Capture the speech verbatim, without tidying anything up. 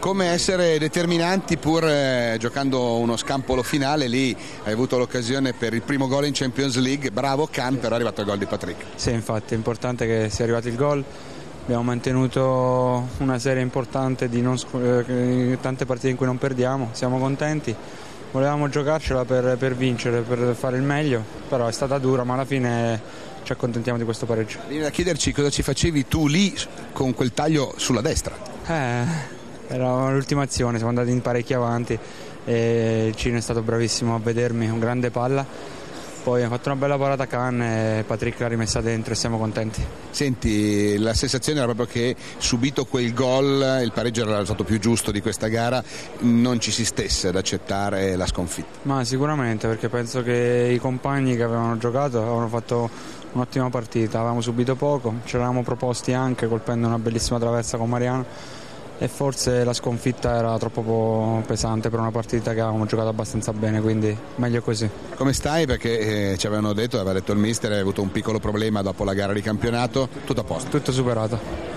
come essere determinanti pur eh, giocando uno scampolo finale. Lì hai avuto l'occasione per il primo gol in Champions League, bravo Can, però è arrivato il gol di Patrick. Sì, infatti è importante che sia arrivato il gol. Abbiamo mantenuto una serie importante di non, eh, tante partite in cui non perdiamo, siamo contenti. Volevamo giocarcela per, per vincere, per fare il meglio, però è stata dura, ma alla fine ci accontentiamo di questo pareggio. Vieni da chiederci cosa ci facevi tu lì con quel taglio sulla destra. Eh, era l'ultima azione, siamo andati in parecchi avanti e il Cino è stato bravissimo a vedermi, un grande palla. Poi ha fatto una bella parata Can e Patrick l'ha rimessa dentro e siamo contenti. Senti, la sensazione era proprio che subito quel gol, il pareggio era stato più giusto di questa gara, non ci si stesse ad accettare la sconfitta. Ma sicuramente, perché penso che i compagni che avevano giocato avevano fatto un'ottima partita, avevamo subito poco, ci eravamo proposti anche colpendo una bellissima traversa con Mariano e forse la sconfitta era troppo pesante per una partita che avevamo giocato abbastanza bene, quindi meglio così. Come stai? Perché eh, ci avevano detto, aveva detto il mister, hai avuto un piccolo problema dopo la gara di campionato, tutto a posto? Tutto superato.